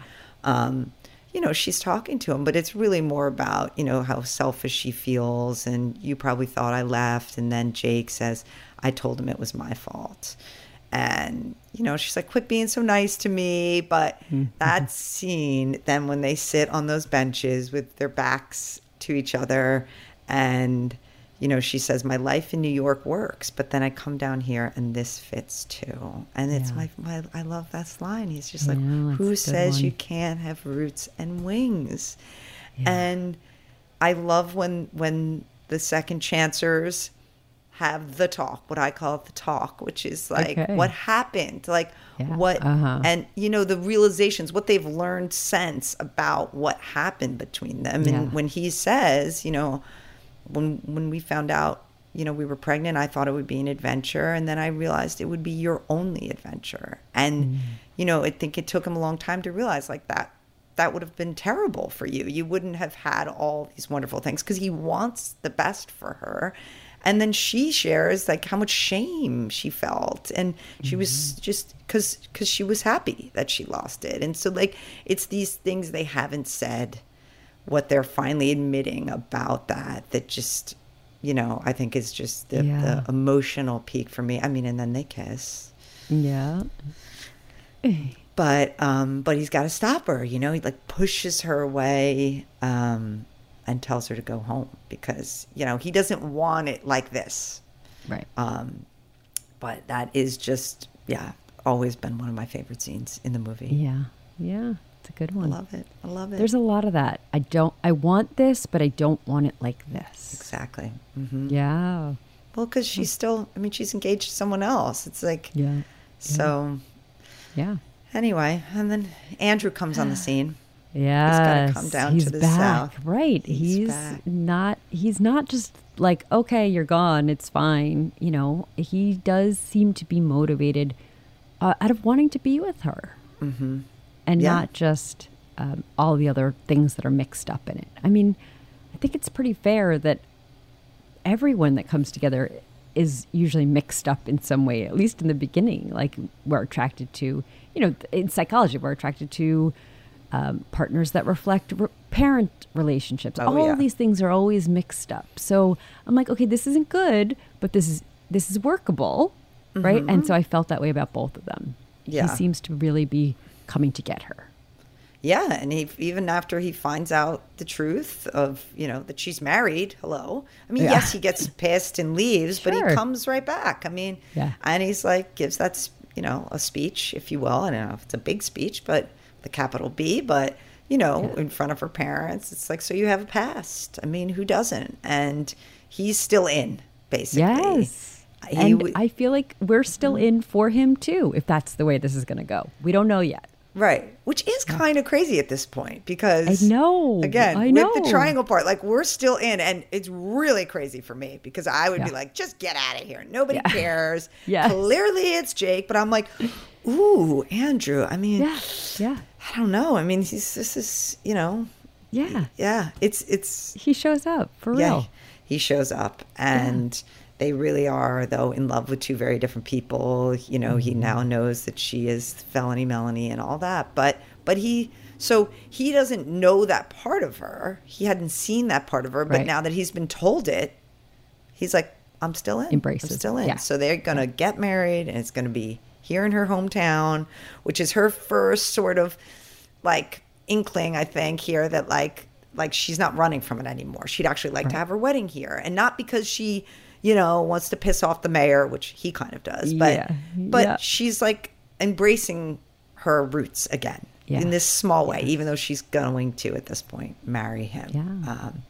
she's talking to him, but it's really more about, how selfish she feels, and you probably thought I left, and then Jake says, I told him it was my fault. And, she's like, quit being so nice to me. But that scene, then when they sit on those benches with their backs to each other, and, she says, my life in New York works, but then I come down here and this fits too. And it's I love that line. He's just like, who says you can't have roots and wings? And I love when the second chancers have the talk, what I call the talk, which is like, what happened? Like what, and the realizations, what they've learned since about what happened between them. And when he says, when we found out, we were pregnant, I thought it would be an adventure. And then I realized it would be your only adventure. And, I think it took him a long time to realize like that would have been terrible for you. You wouldn't have had all these wonderful things, because he wants the best for her. And then she shares like how much shame she felt, and she was just because she was happy that she lost it. And so like, it's these things they haven't said, what they're finally admitting about that just, I think is just the emotional peak for me. I mean, and then they kiss. Yeah. But he's got to stop her, he like pushes her away, and tells her to go home, because, he doesn't want it like this. Right. But that is just, always been one of my favorite scenes in the movie. Yeah. Yeah. It's a good one. I love it. There's a lot of that. I want this, but I don't want it like this. Exactly. Yeah. Well, because she's still, she's engaged to someone else. It's like, so. Yeah. Anyway, and then Andrew comes on the scene. Yeah, he's got to come down to the south. Right. He's not just like, okay, you're gone, it's fine. He does seem to be motivated out of wanting to be with her. And not just all the other things that are mixed up in it. I think it's pretty fair that everyone that comes together is usually mixed up in some way, at least in the beginning. Like, we're attracted to, in psychology, we're attracted to partners that reflect parent relationships. All of these things are always mixed up. So I'm like, okay, this isn't good, but this is workable, right? And so I felt that way about both of them. He seems to really be coming to get her. Yeah, and even after he finds out the truth of, that she's married, yes, he gets pissed and leaves, but he comes right back. And he's like, gives that a speech, if you will. I don't know if it's a big speech, but the capital B, but, in front of her parents. It's like, so you have a past. I mean, who doesn't? And he's still in, basically. Yes. I feel like we're still in for him, too, if that's the way this is going to go. We don't know yet. Right. Which is kind of crazy at this point because I know. Again, with the triangle part, like we're still in, and it's really crazy for me because I would be like, just get out of here. Nobody cares. Clearly it's Jake, but I'm like, ooh, Andrew. I mean, I don't know. I mean, this is, Yeah. It's he shows up for real. He shows up and they really are, though, in love with two very different people. He now knows that she is felony Melanie and all that. But he doesn't know that part of her. He hadn't seen that part of her. But now that he's been told it, he's like, I'm still in. Embraces. I'm still in. Yeah. So they're going to get married, and it's going to be here in her hometown, which is her first sort of like inkling, I think, here that like she's not running from it anymore. She'd actually like to have her wedding here. And not because she wants to piss off the mayor, which he kind of does. But she's like embracing her roots again in this small way, even though she's going to, at this point, marry him.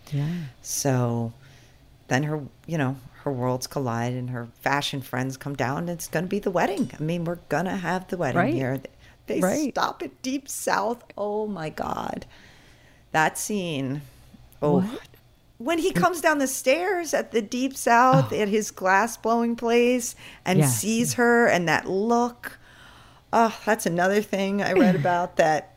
So then her worlds collide and her fashion friends come down and it's going to be the wedding. I mean, we're going to have the wedding here. They stop at Deep South. Oh, my God. That scene. Oh, what? When he comes down the stairs at the Deep South at his glass blowing place and sees her and that look. Oh, that's another thing I read about that.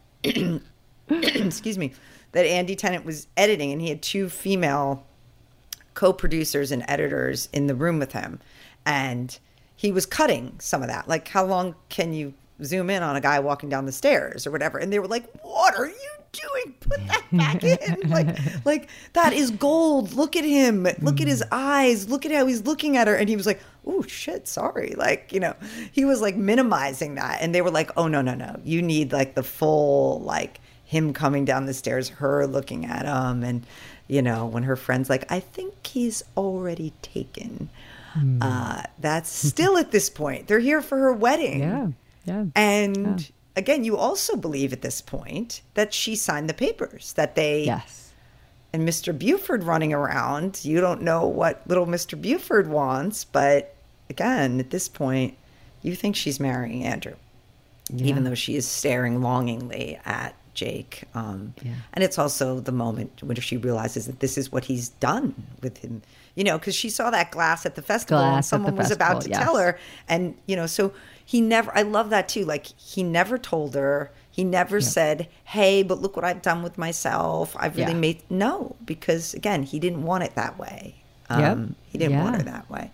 Excuse me. That Andy Tennant was editing and he had two female co-producers and editors in the room with him. And he was cutting some of that. Like, how long can you zoom in on a guy walking down the stairs or whatever? And they were like, what are you doing? Put that back in. Like that is gold. Look at him. Look at his eyes. Look at how he's looking at her. And he was like, oh shit, sorry. Like, he was like minimizing that. And they were like, oh, no. You need like the full, like him coming down the stairs, her looking at him. And, when her friend's like, I think he's already taken. That's still at this point. They're here for her wedding. Yeah. And again, you also believe at this point that she signed the papers, that they... Yes. And Mr. Buford running around, you don't know what little Mr. Buford wants, but again, at this point, you think she's marrying Andrew, even though she is staring longingly at Jake. And it's also the moment when she realizes that this is what he's done with him, because she saw that glass at the festival and someone was about to tell her. And, so he never, I love that too. Like he never told her, he never said, hey, but look what I've done with myself. I've really made, no, because again, he didn't want it that way. He didn't want her that way.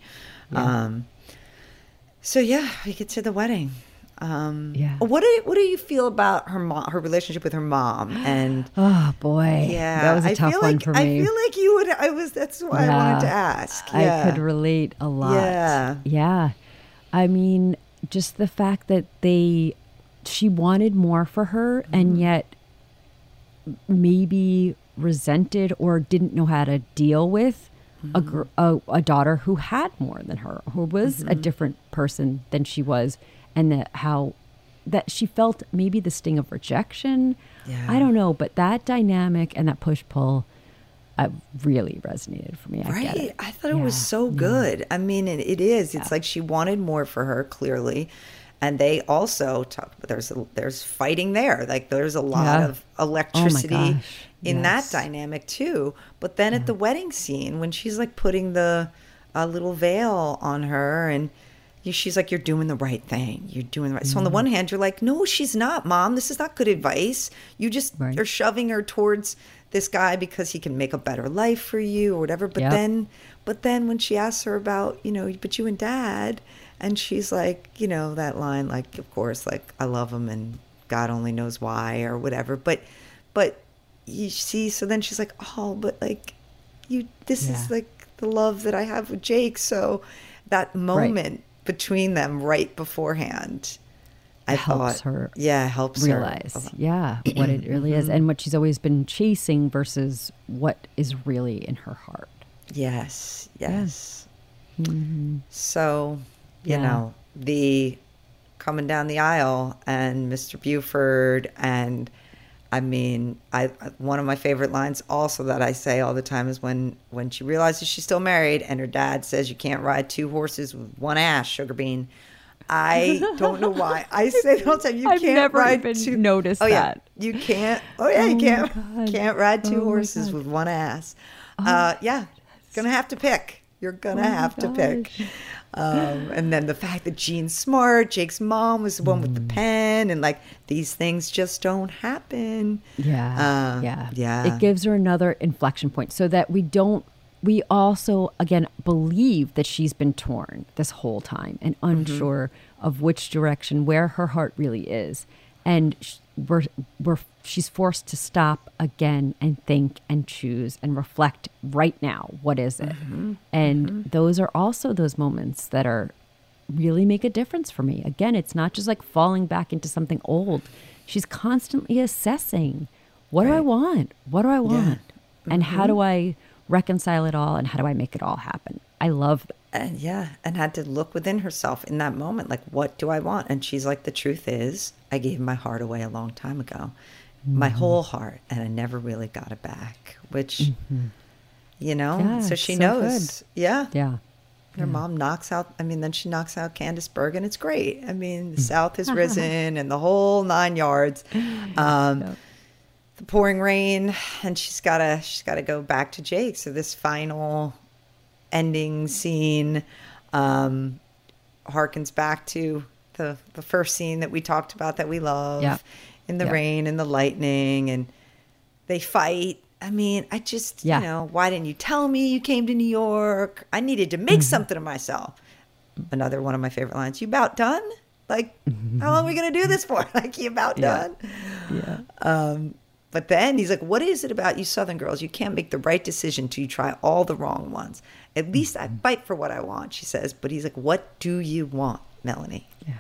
So we get to the wedding. What do you feel about her relationship with her mom? And oh boy, that was a tough one for me. I feel like you would. That's why I wanted to ask. I could relate a lot. Yeah. I mean, just the fact that she wanted more for her, and yet maybe resented or didn't know how to deal with a daughter who had more than her, who was a different person than she was. And that she felt maybe the sting of rejection. I don't know, but that dynamic and that push-pull really resonated for me. I get it. I thought it was so good. I mean, it is. It's like she wanted more for her, clearly. And they also talk, there's fighting there. Like there's a lot of electricity in that dynamic too. But then at the wedding scene, when she's like putting the little veil on her and she's like, you're doing the right thing. You're doing the right. So on the one hand, you're like, no, she's not, Mom. This is not good advice. You just are shoving her towards this guy because he can make a better life for you or whatever. But then when she asks her about, but you and Dad, and she's like, that line, like, of course, like, I love him and God only knows why or whatever. But you see, so then she's like, oh, but like, this is like the love that I have with Jake. So that moment between them right beforehand, helps her realize what it really is and what she's always been chasing versus what is really in her heart. Yes. So the coming down the aisle, and Mr. Buford, and I mean, one of my favorite lines also that I say all the time is when she realizes she's still married and her dad says you can't ride 2 horses with one ass, Sugar Bean. I don't know why. I say that all the time. You I've can't never ride even 2. noticed that. that. You can't. Oh yeah, you can't. God. Can't ride 2 horses with one ass. Yeah, gonna have to pick. You're gonna have to pick. And then the fact that Jean's smart, Jake's mom was the one with the pen, and like these things just don't happen. Yeah. Yeah. It gives her another inflection point so that we also, again, believe that she's been torn this whole time and unsure of which direction, where her heart really is. And she's forced to stop again and think and choose and reflect right now. What is it? And those are also those moments that really make a difference for me. Again, it's not just like falling back into something old. She's constantly assessing, what do I want? What do I want? Yeah. And how do I reconcile it all? And how do I make it all happen? I love that. And had to look within herself in that moment, like, what do I want? And she's like, the truth is, I gave my heart away a long time ago, my whole heart, and I never really got it back, which, so she knows. Good. Yeah. Her mom knocks out, then she knocks out Candice Bergen. It's great. I mean, the South has risen and the whole 9 yards. The pouring rain, and she's gotta go back to Jake. So this final ending scene harkens back to the first scene that we talked about that we love, in the rain and the lightning, and they fight. I mean, I just, why didn't you tell me you came to New York? I needed to make something of myself. Another one of my favorite lines, you about done? Like, how long are we going to do this for? Like, you about done? Yeah. But then he's like, what is it about you Southern girls? You can't make the right decision till you try all the wrong ones. At least I fight for what I want, she says. But he's like, what do you want, Melanie? Yeah.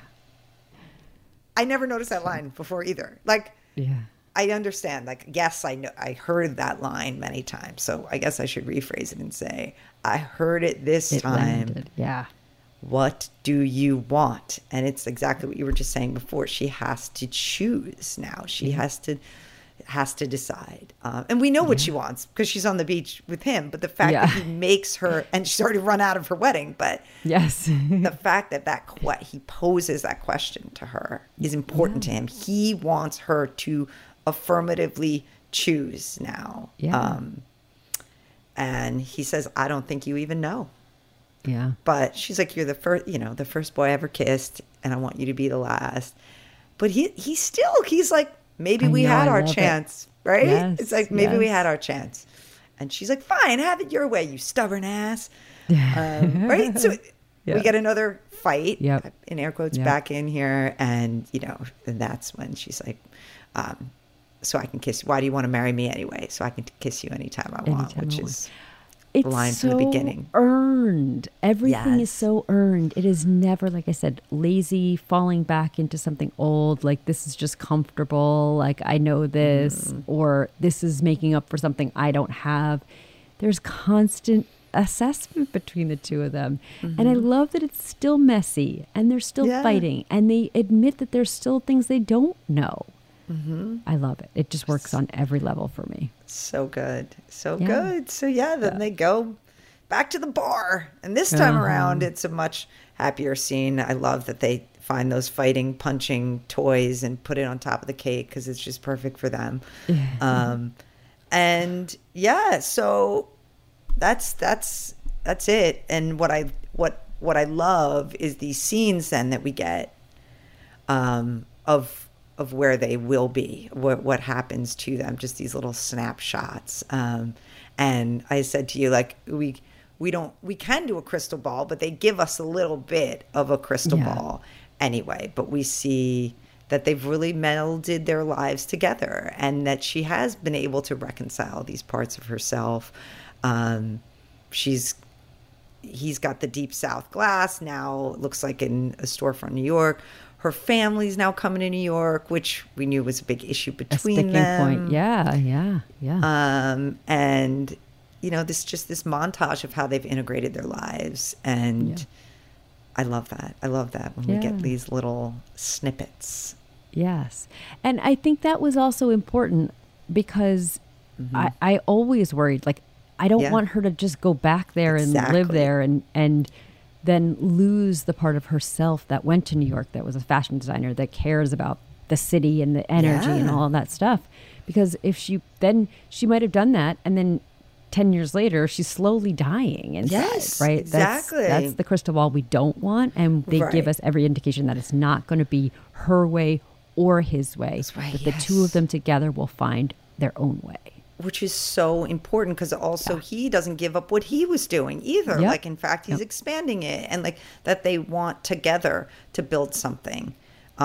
I never noticed that line before either. Like, I understand. Like, yes, I know. I heard that line many times. So I guess I should rephrase it and say, I heard it this time. Landed. Yeah. What do you want? And it's exactly what you were just saying before. She has to choose now. She has to decide. And we know what she wants because she's on the beach with him. But the fact that he makes her, and she's already run out of her wedding, but the fact that he poses that question to her is important to him. He wants her to affirmatively choose now. And he says, I don't think you even know. Yeah. But she's like, you're the first boy I ever kissed, and I want you to be the last. But he's like, maybe we had our chance, right? Yes, it's like, maybe we had our chance. And she's like, fine, have it your way, you stubborn ass. Right? So we get another fight, in air quotes, back in here. And, and that's when she's like, so I can kiss you. Why do you want to marry me anyway? So I can kiss you anytime I want, which is the line from the beginning. Earned. Everything is so earned. It is never, like I said, lazy, falling back into something old. Like, this is just comfortable. Like, I know this, or this is making up for something I don't have. There's constant assessment between the two of them. And I love that it's still messy and they're still fighting, and they admit that there's still things they don't know. I love it. It just works on every level for me. So good. So good. So then they go back to the bar. And this time around, it's a much happier scene. I love that they find those fighting, punching toys and put it on top of the cake because it's just perfect for them. So that's it. And what I love is these scenes then that we get of where they will be, what happens to them, just these little snapshots. And I said to you, like, we can do a crystal ball, but they give us a little bit of a crystal ball anyway. But we see that they've really melded their lives together, and that she has been able to reconcile these parts of herself. He's got the Deep South glass now. It looks like in a storefront in New York. Her family's now coming to New York, which we knew was a big issue between them. A sticking point. Yeah. And, this montage of how they've integrated their lives. And I love that. I love that when we get these little snippets. Yes. And I think that was also important because I always worried, like, I don't want her to just go back there and live there and then lose the part of herself that went to New York, that was a fashion designer, that cares about the city and the energy and all of that stuff. Because if she might have done that, and then 10 years later, she's slowly dying inside, right? Exactly. That's the crystal ball we don't want. And they give us every indication that it's not going to be her way or his way. That's right, that the two of them together will find their own way. Which is so important, because also he doesn't give up what he was doing either. Yep. Like, in fact, he's expanding it, and like that they want together to build something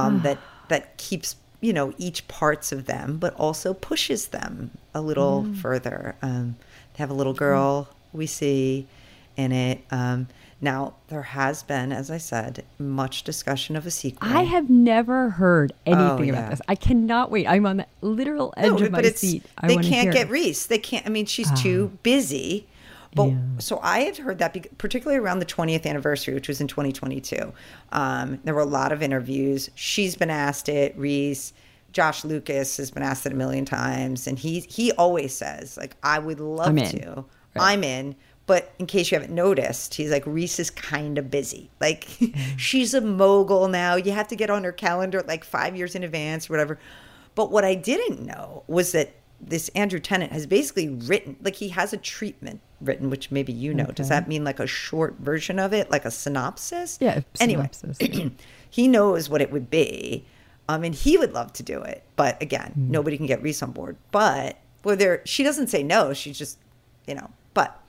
that keeps, you know, each parts of them, but also pushes them a little further. They have a little girl we see in it. Now, there has been, as I said, much discussion of a sequel. I have never heard anything about this. I cannot wait. I'm on the literal edge of my seat. They can't get Reese. They can't. I mean, she's too busy. But so I had heard that, particularly around the 20th anniversary, which was in 2022. There were a lot of interviews. She's been asked it. Reese, Josh Lucas has been asked it a million times, and he always says, like, I would love to. Right. I'm in. But in case you haven't noticed, he's like, Reese is kind of busy. Like, she's a mogul now. You have to get on her calendar like 5 years in advance or whatever. But what I didn't know was that this Andrew Tennant has basically written, like, he has a treatment written, which maybe you know. Okay. Does that mean like a short version of it, like a synopsis? Yeah, synopsis. Anyway, he knows what it would be. And he would love to do it. But again, nobody can get Reese on board. But she doesn't say no. She's just, you know, but...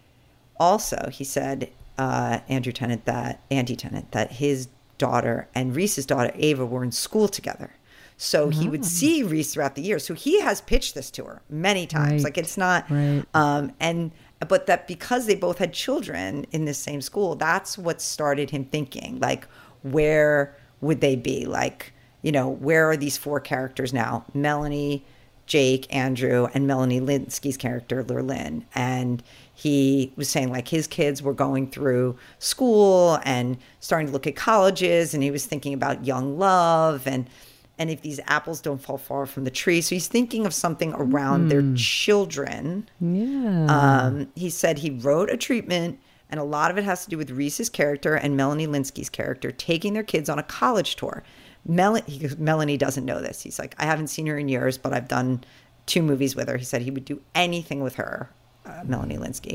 Also, he said, Andy Tennant, that his daughter and Reese's daughter, Ava, were in school together. So he would see Reese throughout the year. So he has pitched this to her many times. Right. Like, it's not, but that because they both had children in this same school, that's what started him thinking, like, where would they be? Like, you know, where are these four characters now? Melanie, Jake, Andrew, and Melanie Lynskey's character, Lurlyn. And he was saying, like, his kids were going through school and starting to look at colleges, and he was thinking about young love and if these apples don't fall far from the tree. So he's thinking of something around their children. Yeah. He said he wrote a treatment, and a lot of it has to do with Reese's character and Melanie Lynskey's character taking their kids on a college tour. Melanie doesn't know this. He's like, I haven't seen her in years, but I've done 2 movies with her. He said he would do anything with her, Melanie Lynskey.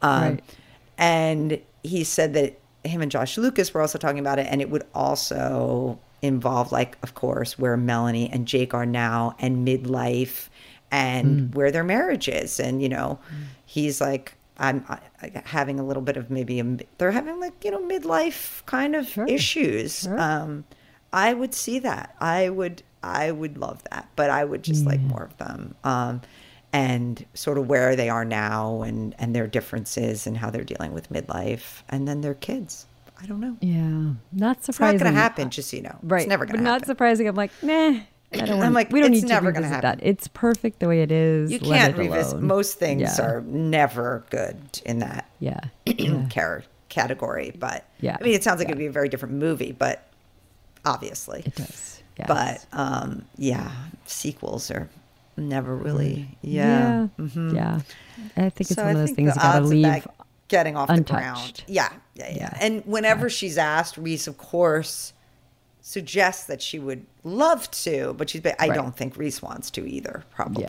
And he said that him and Josh Lucas were also talking about it, and it would also involve, like, of course, where Melanie and Jake are now and midlife and where their marriage is. And, you know, he's like, I'm having a little bit of they're having, like, you know, midlife kind of issues. Sure. I would see that. I would love that, but I would just like more of them. And sort of where they are now and their differences and how they're dealing with midlife, and then their kids. I don't know. Yeah. Not surprising. It's not going to happen, just so you know. Right. It's never going to happen. But not surprising. I'm like, nah. I don't want, I'm like, we don't it's need never to going to revisit happen. that. It's perfect the way it is. You can't revisit. Most things are never good in that category. But I mean, it sounds like it'd be a very different movie, but obviously it does. Yes. But sequels are never really. Yeah. I think it's one of those things you gotta leave getting off untouched. The ground. Yeah. And whenever she's asked, Reese, of course, suggests that she would love to, but I don't think Reese wants to either, probably.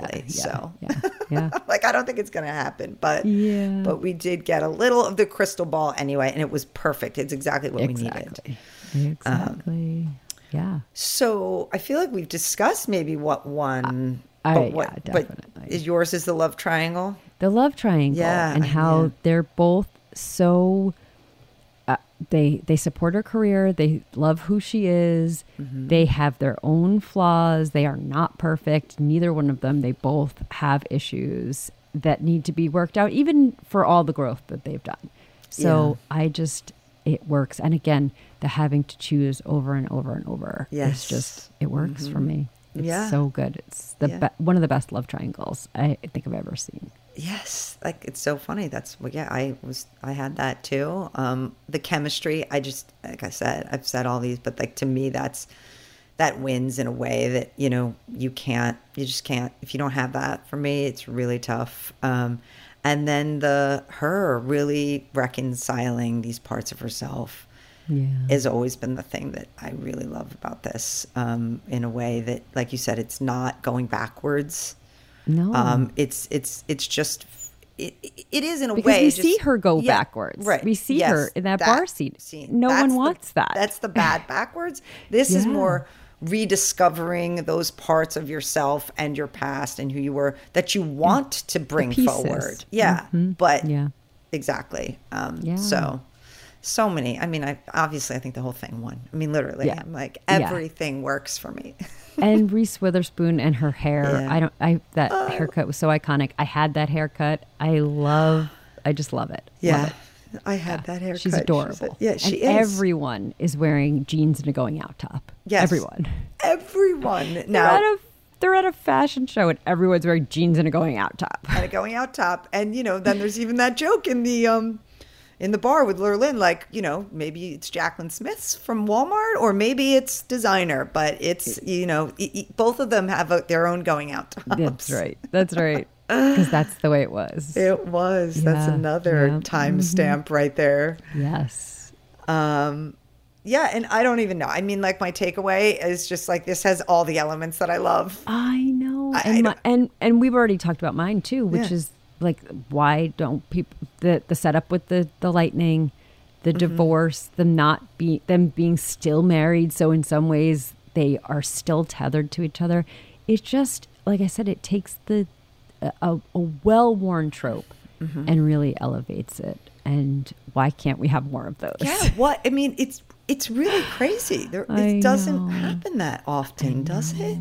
Like, I don't think it's going to happen, but we did get a little of the crystal ball anyway, and it was perfect. It's exactly what we needed. Exactly. So I feel like we've discussed maybe what one, definitely. But yours is the love triangle? The love triangle, and how they're both so they support her career, they love who she is, they have their own flaws, they are not perfect, neither one of them. They both have issues that need to be worked out, even for all the growth that they've done. So it works. And again, the having to choose over and over and over, it's just, it works for me. It's so good. It's one of the best love triangles I think I've ever seen. Yes, like it's so funny. I had that too. The chemistry, like I said, I've said all these, but like to me, that wins in a way that, you just can't, if you don't have that. For me, it's really tough. And then her really reconciling these parts of herself has always been the thing that I really love about this, in a way that, like you said, it's not going backwards. No, it's just it is in a because way. We see her go backwards. Right. We see her in that bar seat. No one wants that. That's the bad backwards. This is more rediscovering those parts of yourself and your past and who you were that you want to bring forward. Yeah. Mm-hmm. But exactly. So many. I mean, I think the whole thing won. I mean, literally. Yeah. I'm like, everything works for me. And Reese Witherspoon and her hair. That haircut was so iconic. I had that haircut. I just love it. Yeah. Love it. I had that haircut. She's adorable. She is. Everyone is wearing jeans and a going out top. Yes. Everyone. Now they're at a fashion show and everyone's wearing jeans and a going out top. And then there's even that joke in the bar with Lurlin, like, maybe it's Jaclyn Smith's from Walmart or maybe it's designer, but it's, both of them have their own going out tops. That's right. Because that's the way it was. It was. Yeah, that's another timestamp right there. Yes. Yeah, and I don't even know. I mean, like, my takeaway is just like, this has all the elements that I love. I know. And we've already talked about mine too, which is like, why don't people, the setup with the lightning, the divorce, them being still married, so in some ways they are still tethered to each other. It just, like I said, it takes a well-worn trope and really elevates it. And why can't we have more of those? Yeah, I mean, it's really crazy. It doesn't happen that often, does it?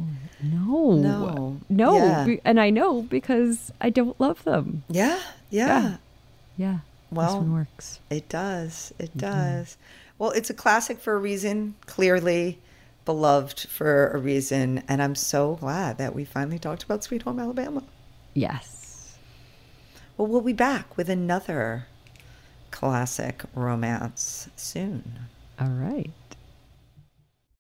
No. Yeah. And I know because I don't love them. Yeah. Well, this one works. It does. It does. Well, it's a classic for a reason, clearly beloved for a reason. And I'm so glad that we finally talked about Sweet Home Alabama. Yes. Well, we'll be back with another classic romance soon. All right.